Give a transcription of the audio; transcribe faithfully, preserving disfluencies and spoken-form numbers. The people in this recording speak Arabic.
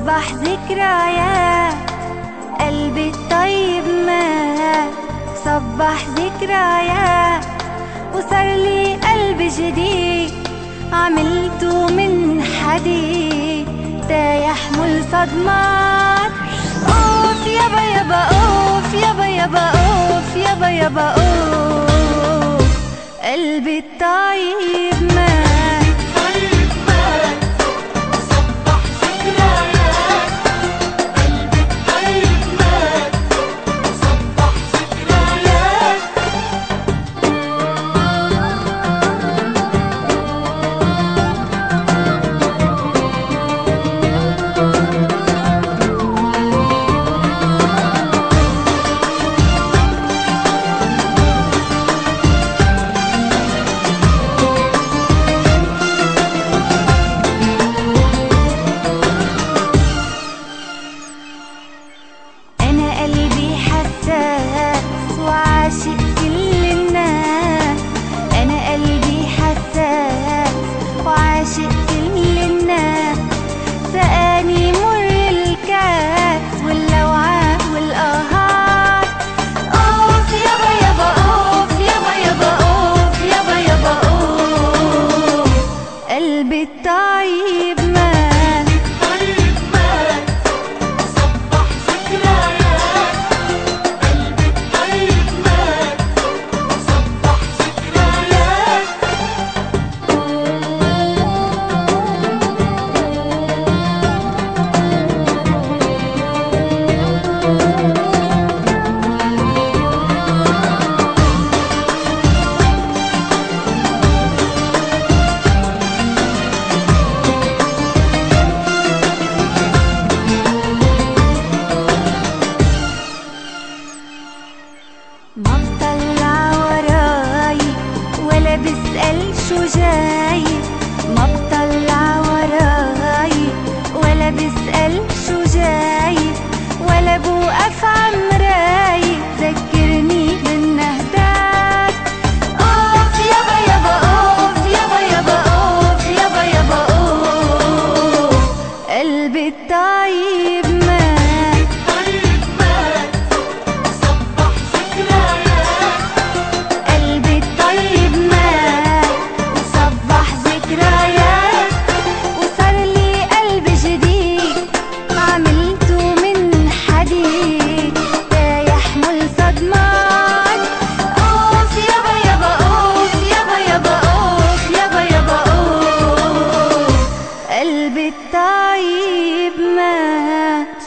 صبح ذكريات قلبي الطيب مات. صبح ذكريات وصار لي قلب جديد، عملته من حديد تا يحمل صدمات. اوف يابا يابا اوف يابا يابا اوف يابا يابا اوف قلبي الطيب مات. قلبي الطيب مات. طيب مات صبح ذكريات. قلبي الطيب مات صبح ذكريات. ما بطلع وراي ولا بسأل شو جاي. ما بطلع وراي ولا بسأل شو جاي، ولا بوقف عمراي ذكرني بالنهدات. اوف يابا يابا اوف يابا يابا اوف يابا يابا اوف قلبي الطيب مات. طيب مات صبح ذكريات. قلبي الطيب مات وصبح ذكريات، وصار لي قلب جديد عملته من حديد تا يحمل صدمات. اوف يابا يابا اوف يابا يابا اوف يابا يابا اوف قلبي الطيب مات.